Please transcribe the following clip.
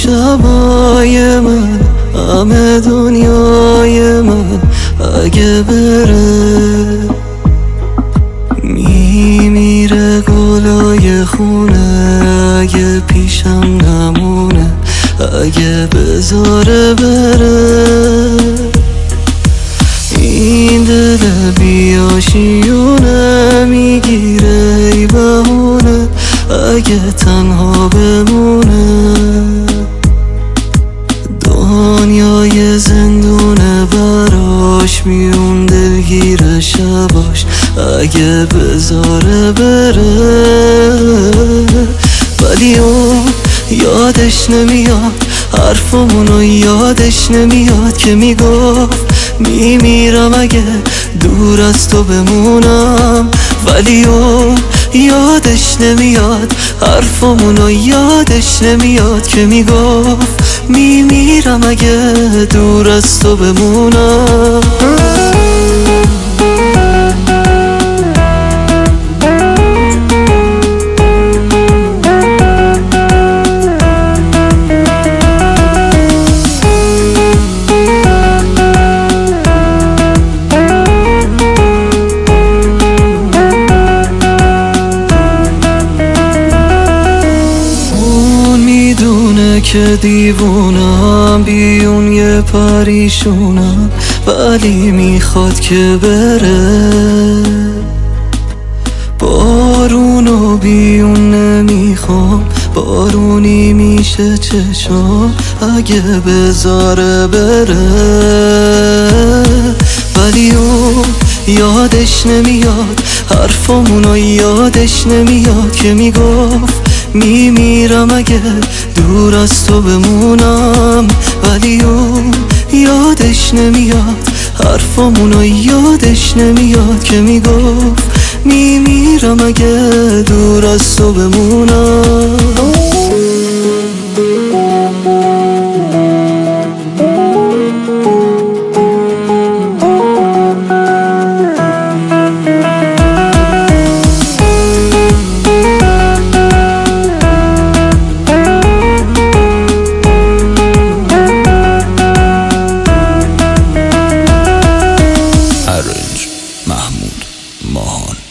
شبای من، همه دنیای من اگه بره میمیره گلای خونه، اگه پیشم نمونه، اگه بذاره بره. این دل بیاشیونه میگیره ای بهونه، اگه تنها بمونه. دنیای زندونه براش، میون دلگیر شباش اگه بذاره بره. ولی اون یادش نمیاد، حرفمونو یادش نمیاد که میگفت میمیرم اگه دور از تو بمونم. ولی اون یادش نمیاد، حرفمونو یادش نمیاد که میگفت میمیرم اگه دور از تو بمونم. که دیوونم بیون یه پریشونم، ولی میخواد که بره. بارونو بیون نمیخوام، بارونی میشه چشام اگه بذاره بره. ولی اون یادش نمیاد، حرفمونو یادش نمیاد که میگفت میمیرم اگه دور از تو بمونم. ولی اون یادش نمیاد، حرفمونو یادش نمیاد که میگفت میمیرم اگه دور از تو بمونم. محمود ماهان.